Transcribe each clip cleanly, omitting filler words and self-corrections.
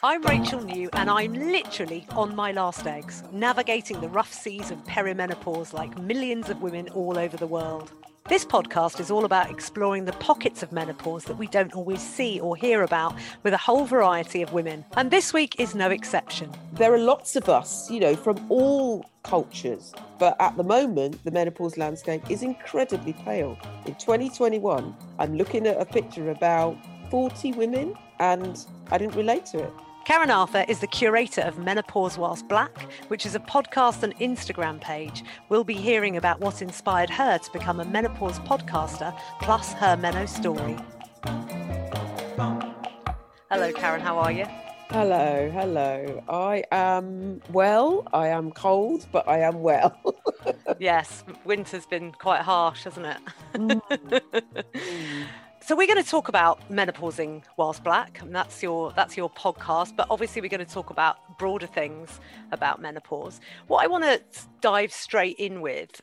I'm Rachel New, and I'm literally on my last legs, navigating the rough seas of perimenopause like millions of women all over the world. This podcast is all about exploring the pockets of menopause that we don't always see or hear about with a whole variety of women. And this week is no exception. There are lots of us, from all cultures, but at the moment, the menopause landscape is incredibly pale. In 2021, I'm looking at a picture of about 40 women, and I didn't relate to it. Karen Arthur is the curator of Menopause Whilst Black, which is a podcast and Instagram page. We'll be hearing about what inspired her to become a menopause podcaster, plus her Meno story. Hello, Karen, how are you? Hello. I am well. I am cold, but I am well. Yes, winter's been quite harsh, hasn't it? So we're going to talk about menopausing whilst black, and that's your podcast. But obviously, we're going to talk about broader things about menopause. What I want to dive straight in with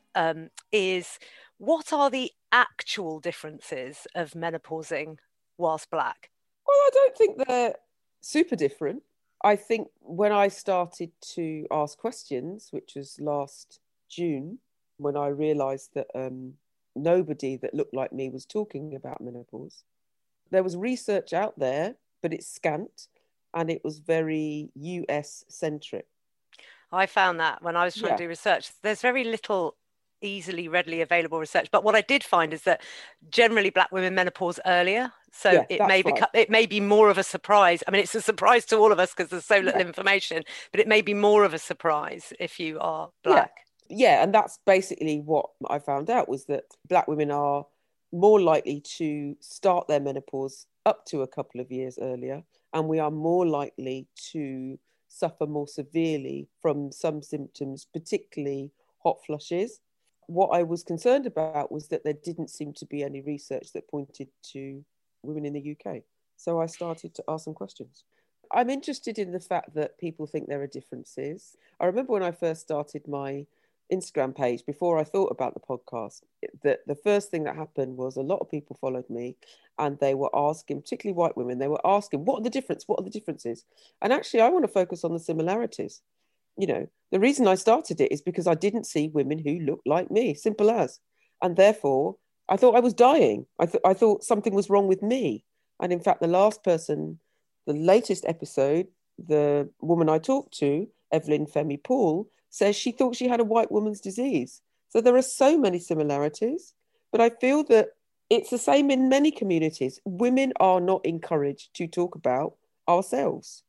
is what are the actual differences of menopausing whilst black? Well, I don't think they're super different. I think when I started to ask questions, which was last June, when I realised that nobody that looked like me was talking about menopause. There was research out there, but it's scant and it was very US centric. I found that when I was trying to do research, there's very little easily, readily available research. But what I did find is that generally black women menopause earlier. So it may be more of a surprise. I mean, it's a surprise to all of us because there's so little information, but it may be more of a surprise if you are black. Yeah, and that's basically what I found out, was that black women are more likely to start their menopause up to a couple of years earlier, and we are more likely to suffer more severely from some symptoms, particularly hot flushes. What I was concerned about was that there didn't seem to be any research that pointed to women in the UK. So I started to ask some questions. I'm interested in the fact that people think there are differences. I remember when I first started my Instagram page, before I thought about the podcast, that the first thing that happened was a lot of people followed me and they were asking, particularly white women, they were asking, what are the differences? And actually, I want to focus on the similarities. The reason I started it is because I didn't see women who looked like me, simple as. And therefore, I thought I was dying. I thought something was wrong with me. And in fact, the latest episode, the woman I talked to, Evelyn Femi Paul, says she thought she had a white woman's disease. So there are so many similarities, but I feel that it's the same in many communities. Women are not encouraged to talk about ourselves,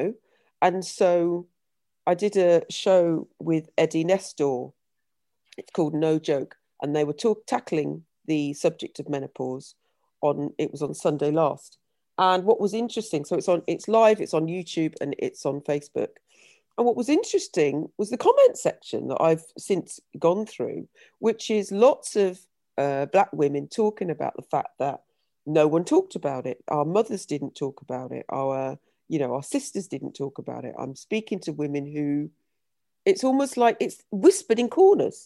And so I did a show with Eddie Nestor. It's called No Joke. And they were tackling the subject of menopause it was on Sunday last. And what was interesting, so it's live, it's on YouTube and it's on Facebook. And what was interesting was the comment section that I've since gone through, which is lots of black women talking about the fact that no one talked about it. Our mothers didn't talk about it. Our sisters didn't talk about it. I'm speaking to women who it's almost like it's whispered in corners,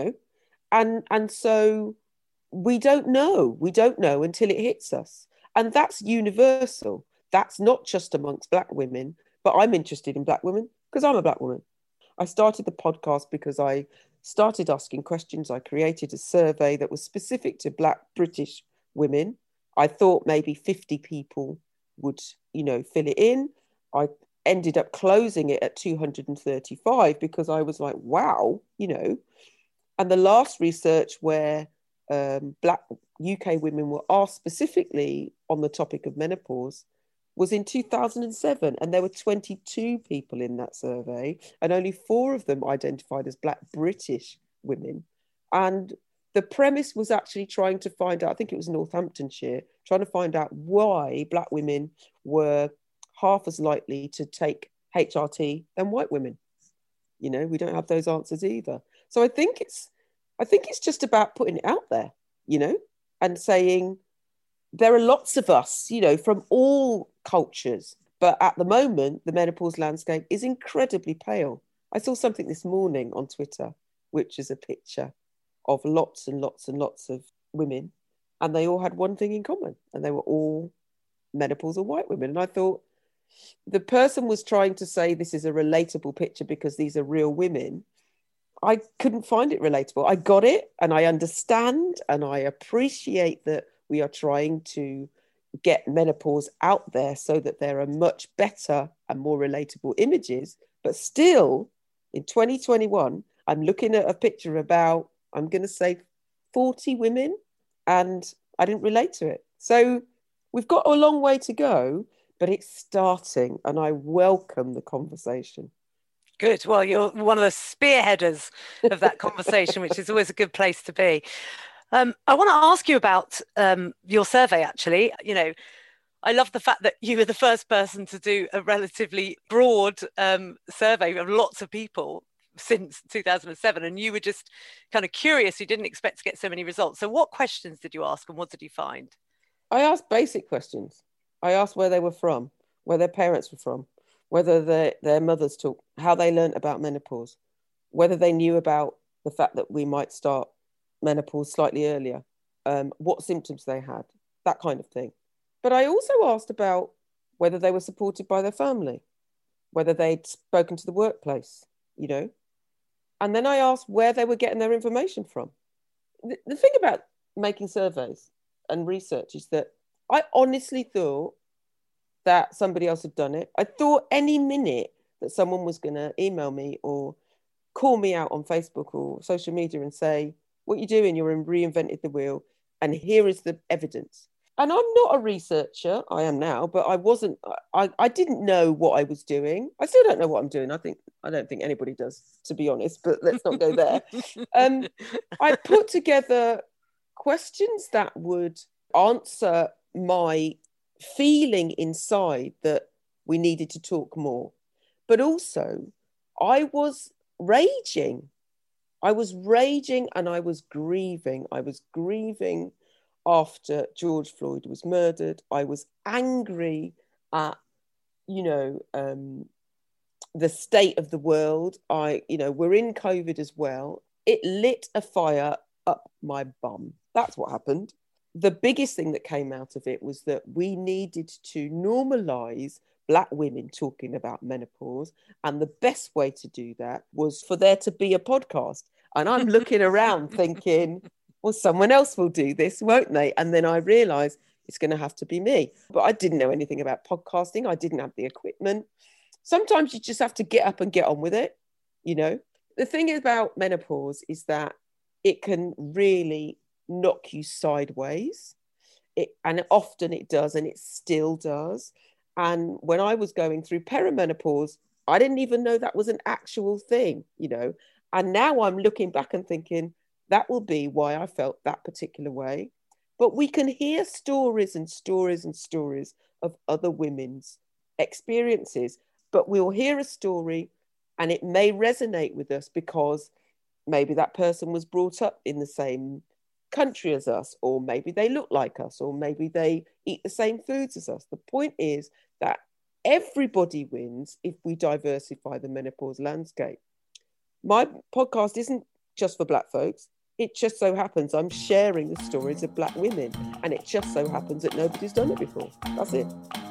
and so we don't know until it hits us. And that's universal. That's not just amongst black women, but I'm interested in black women because I'm a black woman. I started the podcast because I started asking questions. I created a survey that was specific to black British women. I thought maybe 50 people would, fill it in. I ended up closing it at 235 because I was like, wow, And the last research where black UK women were asked specifically on the topic of menopause was in 2007, and there were 22 people in that survey, and only 4 of them identified as black British women. And the premise was actually trying to find out, I think it was Northamptonshire, trying to find out why black women were half as likely to take HRT than white women. We don't have those answers either. So I think it's just about putting it out there, and saying, there are lots of us, from all cultures, but at the moment, the menopause landscape is incredibly pale. I saw something this morning on Twitter, which is a picture of lots and lots and lots of women, and they all had one thing in common, and they were all menopausal white women. And I thought, the person was trying to say this is a relatable picture because these are real women. I couldn't find it relatable. I got it, and I understand, and I appreciate that we are trying to get menopause out there so that there are much better and more relatable images. But still, in 2021, I'm looking at a picture about, I'm going to say 40 women, and I didn't relate to it. So we've got a long way to go, but it's starting, and I welcome the conversation. Good. Well, you're one of the spearheaders of that conversation, which is always a good place to be. I want to ask you about your survey, actually. I love the fact that you were the first person to do a relatively broad survey of lots of people since 2007, and you were just kind of curious. You didn't expect to get so many results. So what questions did you ask, and what did you find? I asked basic questions. I asked where they were from, where their parents were from, whether their mothers talked, how they learned about menopause, whether they knew about the fact that we might start menopause slightly earlier, what symptoms they had, that kind of thing. But I also asked about whether they were supported by their family, whether they'd spoken to the workplace, And then I asked where they were getting their information from. The thing about making surveys and research is that I honestly thought that somebody else had done it. I thought any minute that someone was going to email me or call me out on Facebook or social media and say, what you're doing, you're reinvented the wheel, and here is the evidence. And I'm not a researcher. I am now, but I didn't know what I was doing. I still don't know what I'm doing. I don't think anybody does, to be honest, but let's not go there. I put together questions that would answer my feeling inside that we needed to talk more. But also, I was raging. I was raging and I was grieving. I was grieving after George Floyd was murdered. I was angry at, the state of the world. We're in COVID as well. It lit a fire up my bum. That's what happened. The biggest thing that came out of it was that we needed to normalize Black women talking about menopause. And the best way to do that was for there to be a podcast. And I'm looking around thinking, well, someone else will do this, won't they? And then I realized it's going to have to be me. But I didn't know anything about podcasting. I didn't have the equipment. Sometimes you just have to get up and get on with it. The thing about menopause is that it can really knock you sideways. And often it does, and it still does. And when I was going through perimenopause, I didn't even know that was an actual thing, And now I'm looking back and thinking, that will be why I felt that particular way. But we can hear stories and stories and stories of other women's experiences. But we'll hear a story and it may resonate with us because maybe that person was brought up in the same country as us, or maybe they look like us, or maybe they eat the same foods as us. The point is that everybody wins if we diversify the menopause landscape. My podcast isn't just for Black folks. It just so happens I'm sharing the stories of Black women, and it just so happens that nobody's done it before. That's it.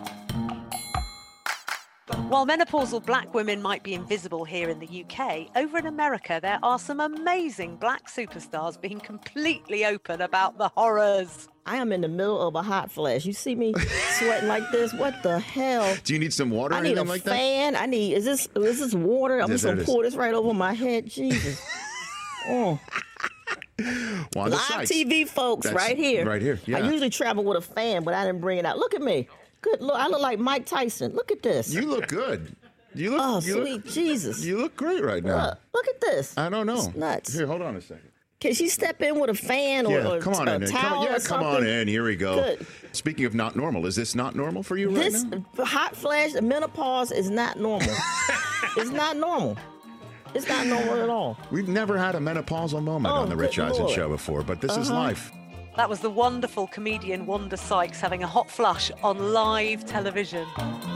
While menopausal Black women might be invisible here in the UK, over in America there are some amazing Black superstars being completely open about the horrors. I am in the middle of a hot flash. You see me sweating like this? What the hell? Do you need some water? I need a fan. I need. Is this water? I'm just gonna pour this right over my head. Jesus. Oh. Wanda Live Sykes. TV, folks, right here. Right here. Yeah. I usually travel with a fan, but I didn't bring it out. Look at me. Good look. I look like Mike Tyson. Look at this. You look good. Sweet Jesus. You look great right now. Look at this. I don't know. It's nuts. Here, hold on a second. Can she step in with a fan or come on a in. towel or Come on in. Here we go. Good. Speaking of not normal, is this not normal for you right now? This hot flash, the menopause is not normal. It's not normal. It's not normal at all. We've never had a menopausal moment on the Rich Eisen show before, but this is life. That was the wonderful comedian Wanda Sykes having a hot flush on live television.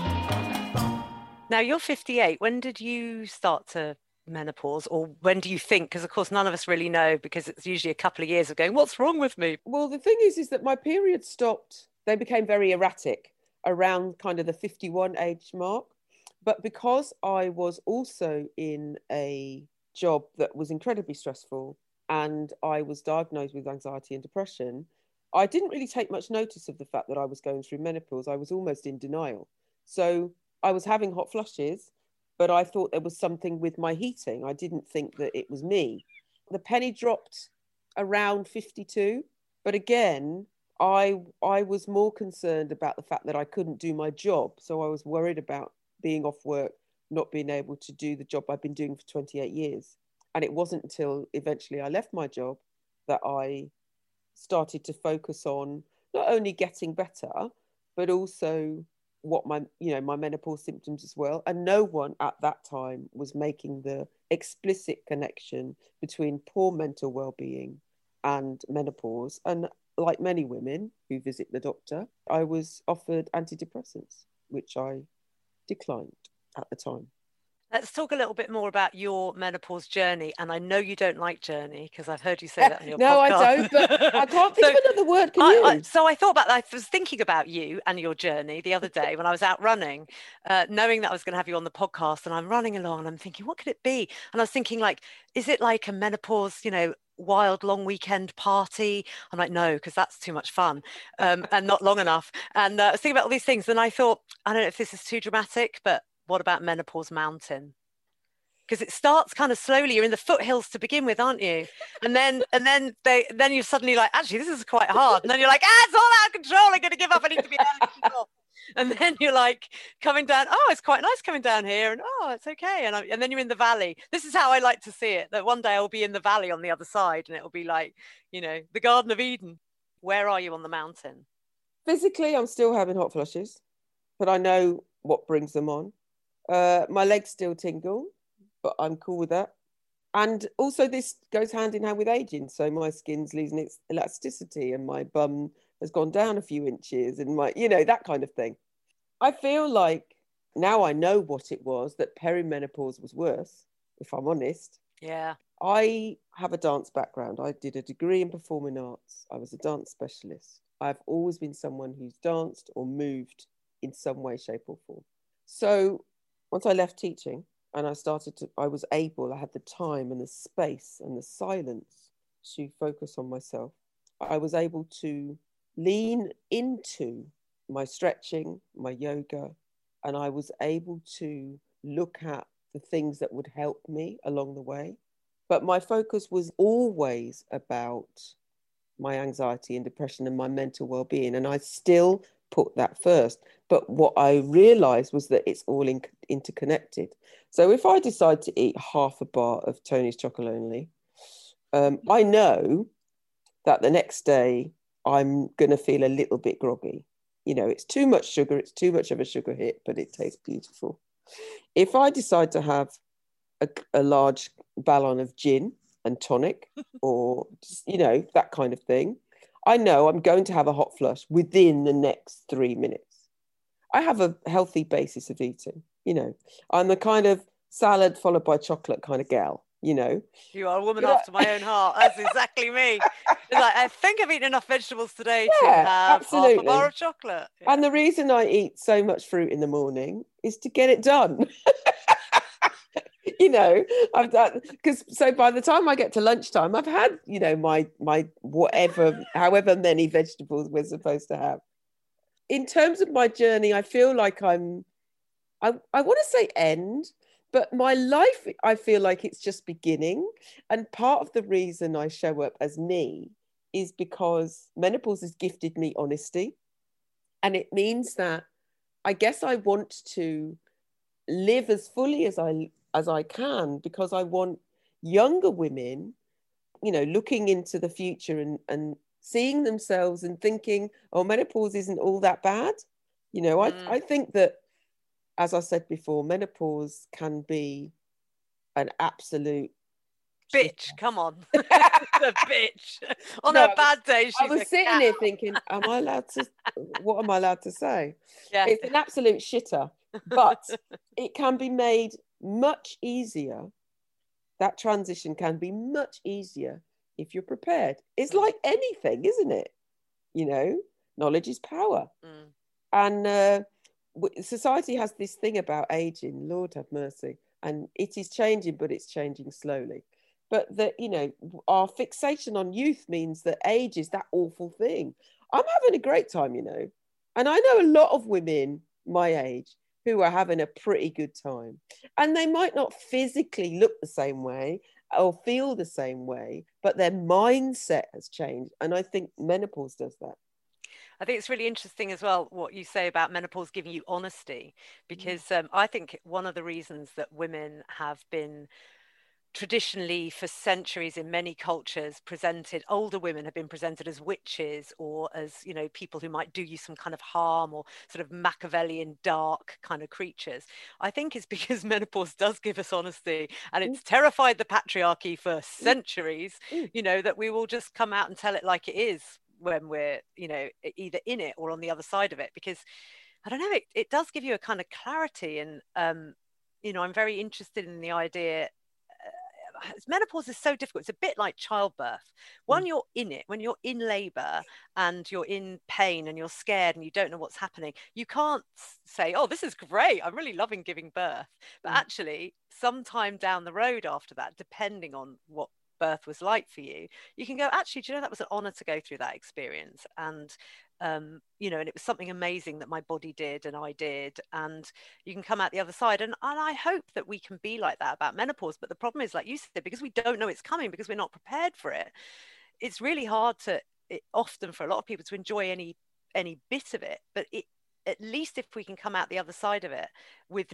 Now, you're 58. When did you start to menopause, or when do you think? Because, of course, none of us really know, because it's usually a couple of years of going, what's wrong with me? Well, the thing is that my periods stopped. They became very erratic. around kind of the 51 age mark. But because I was also in a job that was incredibly stressful and I was diagnosed with anxiety and depression, I didn't really take much notice of the fact that I was going through menopause. I was almost in denial. So I was having hot flushes, but I thought there was something with my heating. I didn't think that it was me. The penny dropped around 52. But again, I was more concerned about the fact that I couldn't do my job. So I was worried about being off work, not being able to do the job I've been doing for 28 years. And it wasn't until eventually I left my job that I started to focus on not only getting better, but also what my menopause symptoms as well. And no one at that time was making the explicit connection between poor mental well-being and menopause. And like many women who visit the doctor, I was offered antidepressants, which I declined at the time. Let's talk a little bit more about your menopause journey. And I know you don't like journey because I've heard you say that on your podcast. No, I don't, but I can't think of another word. Can you? So I thought about that. I was thinking about you and your journey the other day when I was out running, knowing that I was going to have you on the podcast, and I'm running along and I'm thinking, what could it be? And I was thinking, like, is it like a menopause, wild long weekend party? I'm like, no, because that's too much fun and not long enough. And I was thinking about all these things, and I thought, I don't know if this is too dramatic, but what about Menopause Mountain? Because it starts kind of slowly. You're in the foothills to begin with, aren't you? And then you're suddenly like, actually, this is quite hard. And then you're like, it's all out of control. I'm going to give up. I need to be out of control. And then you're like coming down. Oh, it's quite nice coming down here. And it's okay. And then you're in the valley. This is how I like to see it. That one day I'll be in the valley on the other side, and it'll be like, the Garden of Eden. Where are you on the mountain? Physically, I'm still having hot flushes, but I know what brings them on. My legs still tingle, but I'm cool with that. And also this goes hand in hand with aging. So my skin's losing its elasticity and my bum has gone down a few inches and that kind of thing. I feel like now I know what it was, that perimenopause was worse, if I'm honest. Yeah. I have a dance background. I did a degree in performing arts. I was a dance specialist. I've always been someone who's danced or moved in some way, shape or form. So once I left teaching and I had the time and the space and the silence to focus on myself, I was able to lean into my stretching, my yoga, and I was able to look at the things that would help me along the way. But my focus was always about my anxiety and depression and my mental well-being. And I still put that first. But what I realized was that it's all interconnected. So if I decide to eat half a bar of Tony's Chocolonely, I know that the next day I'm going to feel a little bit groggy. It's too much sugar. It's too much of a sugar hit, but it tastes beautiful. If I decide to have a large ballon of gin and tonic or just, that kind of thing, I know I'm going to have a hot flush within the next 3 minutes. I have a healthy basis of eating, I'm the kind of salad followed by chocolate kind of gal, You are a woman after my own heart. That's exactly me. It's like, I think I've eaten enough vegetables today to have absolutely. half a bar of chocolate. Yeah. And the reason I eat so much fruit in the morning is to get it done. I've done, because so by the time I get to lunchtime, I've had, my whatever, however many vegetables we're supposed to have. In terms of my journey, I feel like I want to say end, but my life, I feel like it's just beginning. And part of the reason I show up as me is because menopause has gifted me honesty. And it means that I guess I want to live as fully as I can, because I want younger women, looking into the future and seeing themselves and thinking, oh, menopause isn't all that bad. I think that, as I said before, menopause can be an absolute bitch. Come on. The bitch. On a bad day, she's I was sitting here thinking, what am I allowed to say? Yeah. It's an absolute shitter, but it can be made much easier. That transition can be much easier if you're prepared. It's like anything, isn't it? Knowledge is power. And society has this thing about aging, Lord have mercy, and it is changing, but it's changing slowly. But that, you know, our fixation on youth means that age is that awful thing. I'm having a great time, you know, and I know a lot of women my age who are having a pretty good time, and they might not physically look the same way or feel the same way, but their mindset has changed, and I think menopause does that. I think it's really interesting as well what you say about menopause giving you honesty, because I think one of the reasons that women have been traditionally for centuries in many cultures presented, older women have been presented as witches or as, you know, people who might do you some kind of harm, or sort of Machiavellian dark kind of creatures. I think it's because menopause does give us honesty, and it's terrified the patriarchy for centuries, you know, that we will just come out and tell it like it is when we're, you know, either in it or on the other side of it. Because I don't know, it does give you a kind of clarity. And you know, I'm very interested in the idea, menopause is so difficult. It's a bit like childbirth. When you're in it, when you're in labor and you're in pain and you're scared and you don't know what's happening, you can't say, oh, this is great, I'm really loving giving birth. But actually, sometime down the road after that, depending on what birth was like for you, you can go, actually, do you know, that was an honor to go through that experience. And you know, and it was something amazing that my body did and I did, and you can come out the other side. And I hope that we can be like that about menopause. But the problem is, like you said, because we don't know it's coming, because we're not prepared for it, it's really hard often for a lot of people to enjoy any bit of it. But at least if we can come out the other side of it with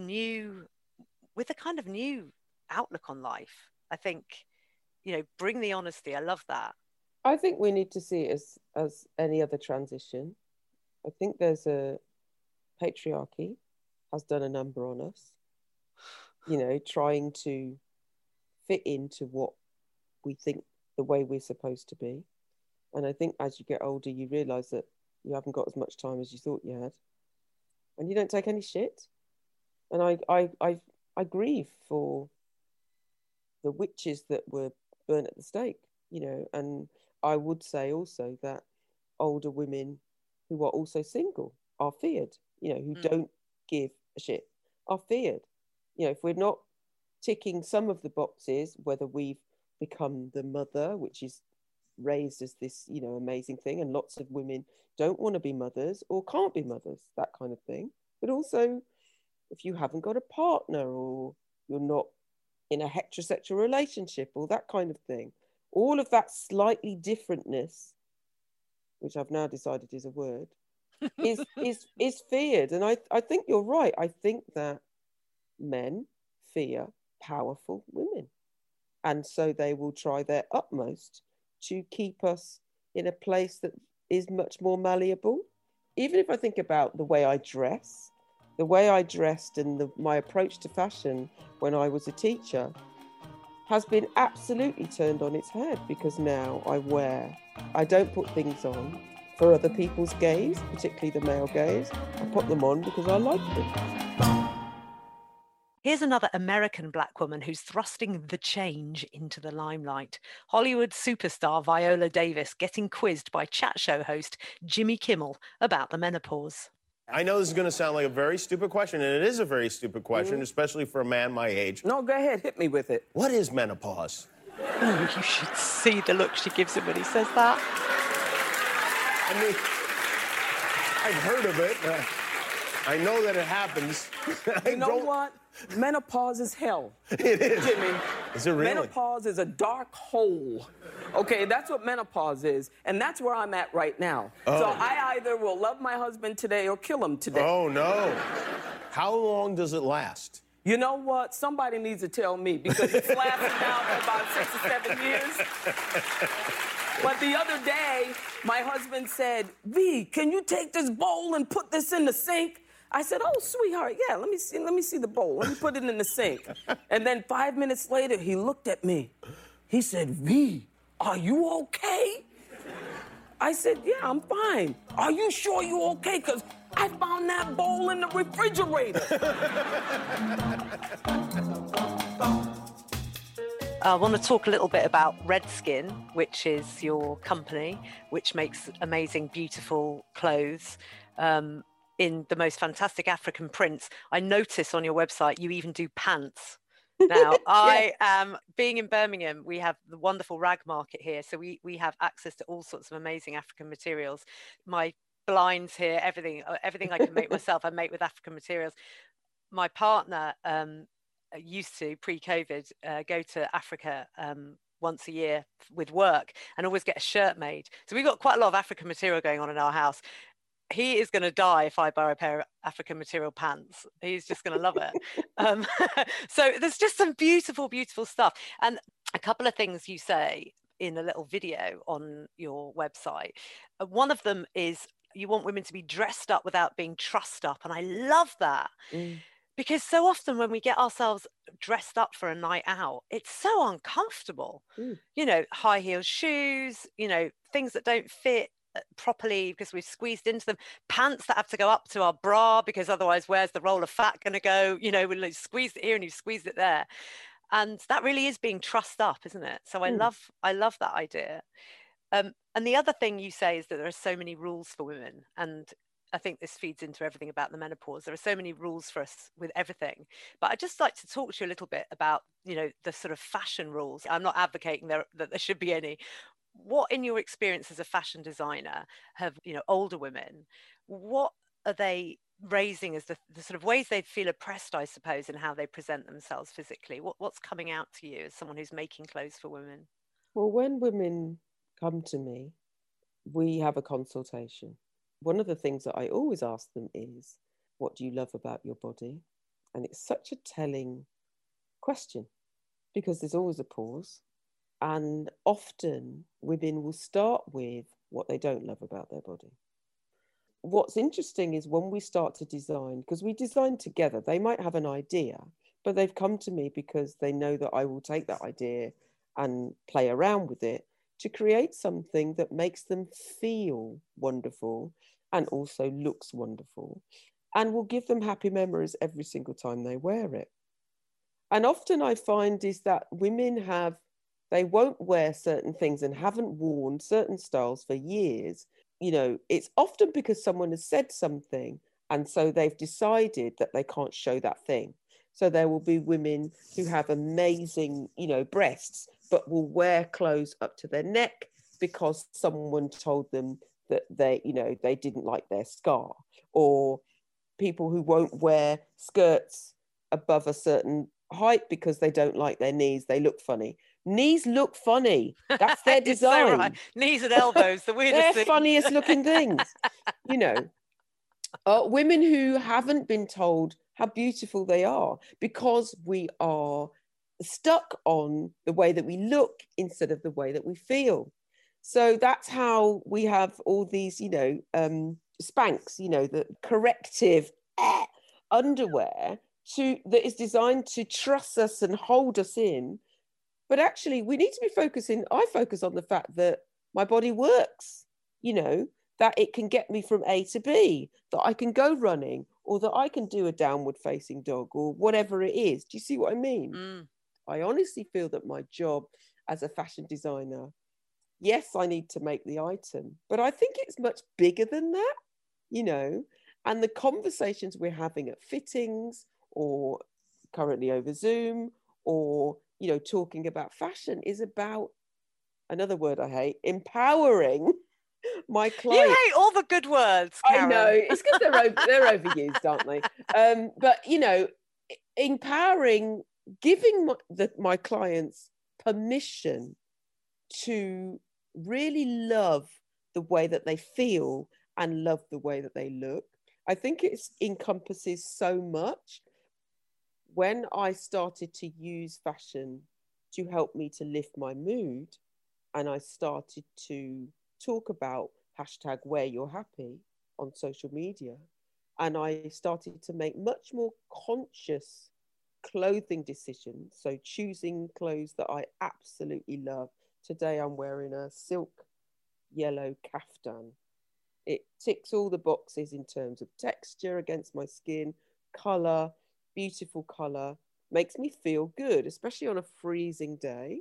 a kind of new outlook on life, I think, you know, bring the honesty. I love that. I think we need to see it as any other transition. I think there's a patriarchy has done a number on us, you know, trying to fit into what we think the way we're supposed to be. And I think as you get older, you realise that you haven't got as much time as you thought you had, and you don't take any shit. And I grieve for the witches that were burnt at the stake, you know. And I would say also that older women who are also single are feared, you know, who don't give a shit are feared. You know, if we're not ticking some of the boxes, whether we've become the mother, which is raised as this, you know, amazing thing, and lots of women don't want to be mothers or can't be mothers, that kind of thing. But also, if you haven't got a partner, or you're not in a heterosexual relationship, or that kind of thing, all of that slightly differentness, which I've now decided is a word, is feared. And I think you're right. I think that men fear powerful women, and so they will try their utmost to keep us in a place that is much more malleable. Even if I think about the way I dress, the way I dressed, and my approach to fashion when I was a teacher has been absolutely turned on its head, because now I don't put things on for other people's gaze, particularly the male gaze. I put them on because I like them. Here's another American black woman who's thrusting the change into the limelight. Hollywood superstar Viola Davis getting quizzed by chat show host Jimmy Kimmel about the menopause. I know this is going to sound like a very stupid question, and it is a very stupid question, especially for a man my age. No, go ahead. Hit me with it. What is menopause? Oh, you should see the look she gives him when he says that. I mean, I've heard of it. I know that it happens. You know what? Menopause is hell. It is. Jimmy. Is it really? Menopause is a dark hole. Okay, that's what menopause is, and that's where I'm at right now. Oh. So I either will love my husband today or kill him today. Oh, no. How long does it last? You know what? Somebody needs to tell me, because it's lasted now for about 6 or 7 years. But the other day, my husband said, V, can you take this bowl and put this in the sink? I said, oh, sweetheart, yeah, let me see the bowl. Let me put it in the sink. And then 5 minutes later, he looked at me. He said, V, are you okay? I said, yeah, I'm fine. Are you sure you're okay? Because I found that bowl in the refrigerator. I want to talk a little bit about Redskin, which is your company, which makes amazing, beautiful clothes. in the most fantastic African prints. I notice on your website you even do pants. Now, I am being in Birmingham. We have the wonderful rag market here, so we have access to all sorts of amazing African materials. My blinds here, everything I can make myself, I make with African materials. My partner used to, pre-COVID, go to Africa once a year with work and always get a shirt made. So we've got quite a lot of African material going on in our house. He is going to die if I buy a pair of African material pants. He's just going to love it. So there's just some beautiful, beautiful stuff. And a couple of things you say in a little video on your website. One of them is you want women to be dressed up without being trussed up. And I love that. Because so often when we get ourselves dressed up for a night out, it's so uncomfortable. You know, high heel shoes, you know, things that don't fit properly because we've squeezed into them, pants that have to go up to our bra because otherwise where's the roll of fat going to go? You know, we'll squeeze it here and you've squeezed it there. And that really is being trussed up, isn't it? So I love that idea. And the other thing you say is that there are so many rules for women, and I think this feeds into everything about the menopause. There are so many rules for us with everything. But I'd just like to talk to you a little bit about, you know, the sort of fashion rules. I'm not advocating that there should be any. What, in your experience as a fashion designer, have, you know, older women, what are they raising as the sort of ways they feel oppressed, I suppose, in how they present themselves physically? What's coming out to you as someone who's making clothes for women? Well, when women come to me, we have a consultation. One of the things that I always ask them is, what do you love about your body? And it's such a telling question because there's always a pause. And often women will start with what they don't love about their body. What's interesting is when we start to design, because we design together, they might have an idea, but they've come to me because they know that I will take that idea and play around with it to create something that makes them feel wonderful and also looks wonderful and will give them happy memories every single time they wear it. And often I find is that women they won't wear certain things and haven't worn certain styles for years. You know, it's often because someone has said something and so they've decided that they can't show that thing. So there will be women who have amazing, you know, breasts, but will wear clothes up to their neck because someone told them that they didn't like their scar, or people who won't wear skirts above a certain height because they don't like their knees. They look funny. Knees look funny. That's their design. So right. Knees and elbows, the weirdest They're funniest looking things. You know, women who haven't been told how beautiful they are because we are stuck on the way that we look instead of the way that we feel. So that's how we have all these, you know, Spanx, you know, the corrective underwear that is designed to truss us and hold us in. But actually, we need to be focusing. I focus on the fact that my body works, you know, that it can get me from A to B, that I can go running, or that I can do a downward facing dog, or whatever it is. Do you see what I mean? I honestly feel that my job as a fashion designer, yes, I need to make the item, but I think it's much bigger than that, you know, and the conversations we're having at fittings or currently over Zoom or, you know, talking about fashion is about, another word I hate, empowering my clients. You hate all the good words, Karen. I know, it's because they're overused, aren't they? But, you know, empowering, giving my clients permission to really love the way that they feel and love the way that they look. I think it encompasses so much. When I started to use fashion to help me to lift my mood, and I started to talk about #WearYourHappy on social media, and I started to make much more conscious clothing decisions, so choosing clothes that I absolutely love. Today I'm wearing a silk yellow kaftan. It ticks all the boxes in terms of texture against my skin, colour, beautiful colour, makes me feel good, especially on a freezing day.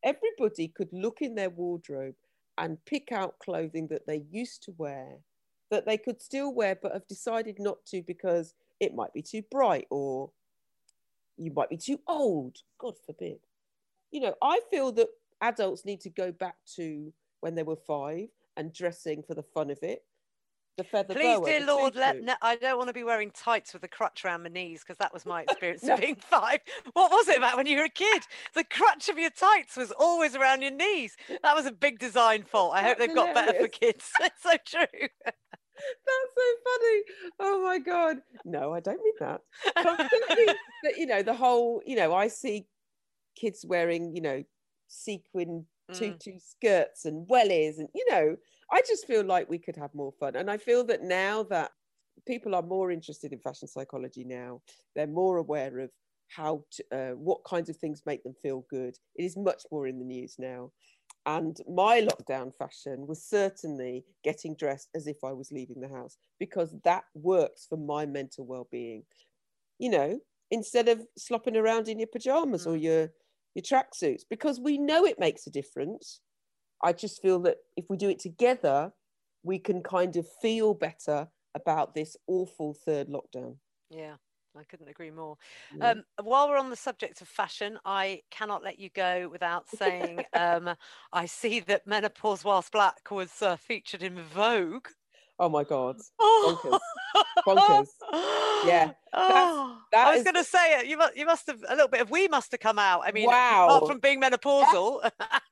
Everybody could look in their wardrobe and pick out clothing that they used to wear that they could still wear but have decided not to because it might be too bright or you might be too old, God forbid. You know, I feel that adults need to go back to when they were 5 and dressing for the fun of it. The feather Please, boa, dear Lord, I don't want to be wearing tights with a crutch around my knees, because that was my experience of being 5. What was it about when you were a kid? The crutch of your tights was always around your knees. That was a big design fault. I hope they've got better for kids. It's so true. That's so funny. Oh my God. No, I don't mean that. But you know, the whole, you know, I see kids wearing, you know, sequin tutu skirts and wellies, and you know, I just feel like we could have more fun. And I feel that now that people are more interested in fashion psychology now, they're more aware of how to, what kinds of things make them feel good. It is much more in the news now. And my lockdown fashion was certainly getting dressed as if I was leaving the house, because that works for my mental well-being. You know, instead of slopping around in your pajamas or your tracksuits, because we know it makes a difference. I just feel that if we do it together, we can kind of feel better about this awful third lockdown. Yeah, I couldn't agree more. Yeah. While we're on the subject of fashion, I cannot let you go without saying I see that Menopause Whilst Black was featured in Vogue. Oh my God. Bonkers. Bonkers. Yeah. I was going to say it. You must have, a little bit of we must have come out. I mean, wow. apart from being menopausal.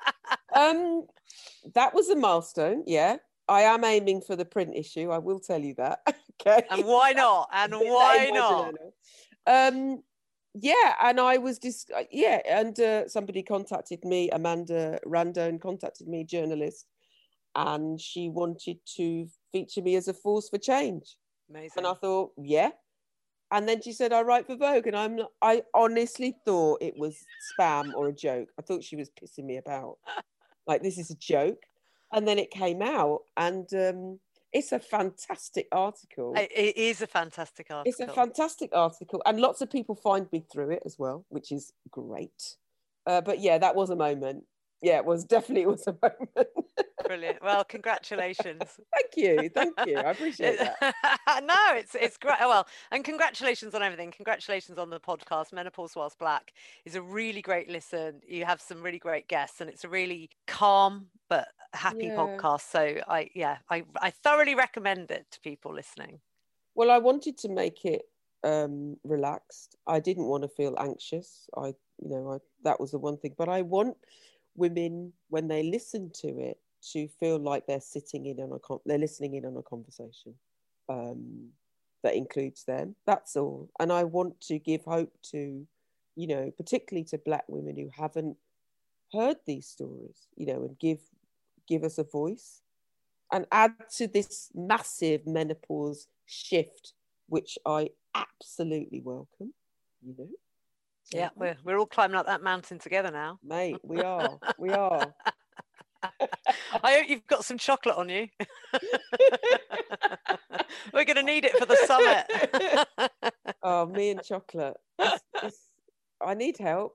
That was a milestone. Yeah. I am aiming for the print issue. I will tell you that. Okay. And why not? And why not? Yeah. And I was just, and somebody contacted me, Amanda Randone contacted me, journalist, and she wanted to feature me as a force for change. Amazing. And I thought, yeah. And then she said, I write for Vogue. And I honestly thought it was spam or a joke. I thought she was pissing me about. Like, this is a joke. And then it came out, and it's a fantastic article. It is a fantastic article. It's a fantastic article. And lots of people find me through it as well, which is great. But yeah, that was a moment. Yeah, it was a moment. Brilliant. Well, congratulations. Thank you. I appreciate that. No, it's great. Well, and congratulations on everything. Congratulations on the podcast. Menopause Whilst Black is a really great listen. You have some really great guests, and it's a really calm but happy podcast. So I thoroughly recommend it to people listening. Well, I wanted to make it relaxed. I didn't want to feel anxious. That was the one thing. But I want women, when they listen to it, to feel like they're listening in on a conversation that includes them. That's all. And I want to give hope to, you know, particularly to Black women who haven't heard these stories, you know, and give us a voice and add to this massive menopause shift, which I absolutely welcome, you know. Yeah, we're all climbing up that mountain together now. Mate, we are. I hope you've got some chocolate on you. We're going to need it for the summit. Oh, me and chocolate. I need help.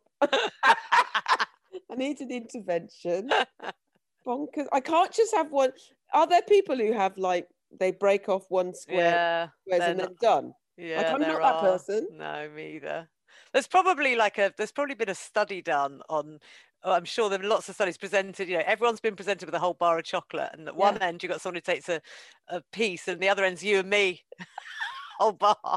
I need an intervention. Bonkers. I can't just have one. Are there people who have, like, they break off one square and then done? Yeah, like, I'm not that person. No, me either. There's probably been a study done on, I'm sure there are lots of studies presented, you know, everyone's been presented with a whole bar of chocolate, and at one end you've got someone who takes a piece, and the other end's you and me, whole bar.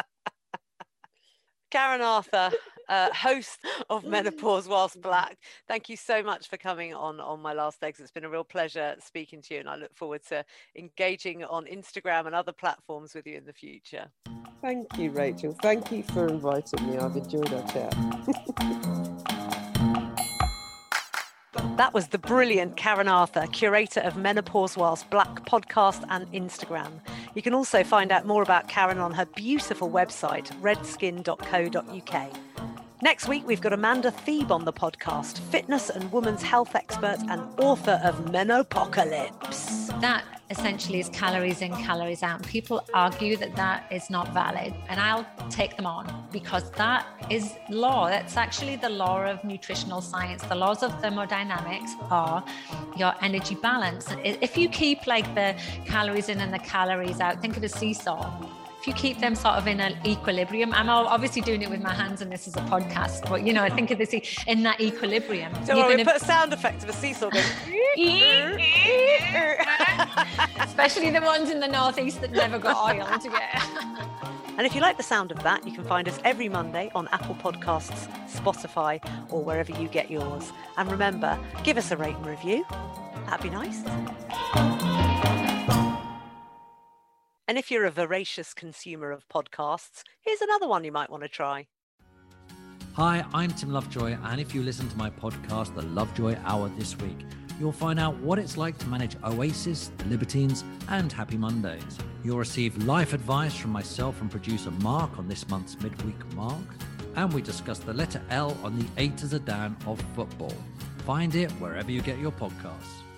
Karen Arthur, host of Menopause Whilst Black, thank you so much for coming on My Last Legs. It's been a real pleasure speaking to you, and I look forward to engaging on Instagram and other platforms with you in the future. Thank you, Rachel. Thank you for inviting me. I've enjoyed our chat. That was the brilliant Karen Arthur, curator of Menopause Whilst Black podcast and Instagram. You can also find out more about Karen on her beautiful website, redskin.co.uk. Next week, we've got Amanda Thebe on the podcast, fitness and women's health expert and author of Menopocalypse. That essentially is calories in, calories out. People argue that that is not valid, and I'll take them on because that is law. That's actually the law of nutritional science. The laws of thermodynamics are your energy balance. If you keep like the calories in and the calories out, think of a seesaw. If you keep them sort of in an equilibrium, I'm obviously doing it with my hands and this is a podcast, but you know, I think of this in that equilibrium. Don't worry, put a sound effect of a seesaw going. Especially the ones in the northeast that never got oil to get. And if you like the sound of that, you can find us every Monday on Apple Podcasts, Spotify, or wherever you get yours. And remember, give us a rate and review. That'd be nice. And if you're a voracious consumer of podcasts, here's another one you might want to try. Hi, I'm Tim Lovejoy, and if you listen to my podcast, The Lovejoy Hour, this week, you'll find out what it's like to manage Oasis, The Libertines, and Happy Mondays. You'll receive life advice from myself and producer Mark on this month's Midweek Mark, and we discuss the letter L on the A to Zidane of football. Find it wherever you get your podcasts.